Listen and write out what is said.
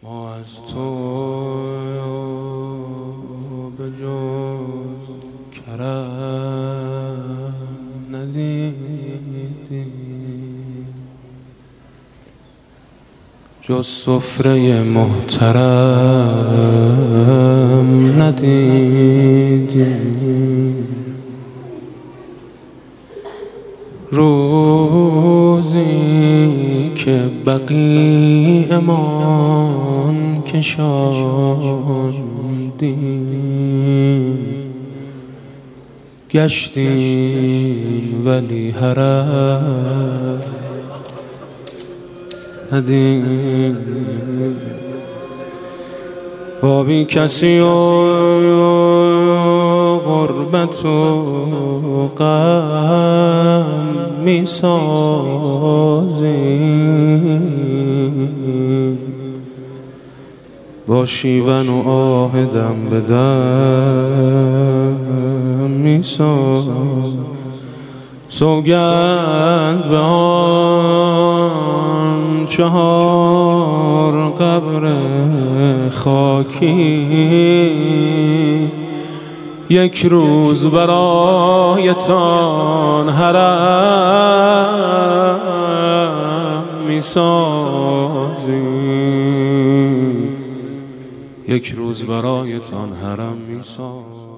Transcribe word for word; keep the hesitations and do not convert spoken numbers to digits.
ما از تو به جز کرم ندیدیم، جز سفره محترم ندیدیم. روزی که بقیعمان کشاندیم، گشتیم ولی حرم ندیدیم. با بی کسی و غربت و غم می سازیم، با شیون و آه دم به دم می سازیم. سوگند به آن چهار قبر خاکی، یک روز برایتان حرم می سازیم، یک روز برایتان حرم می سازیم.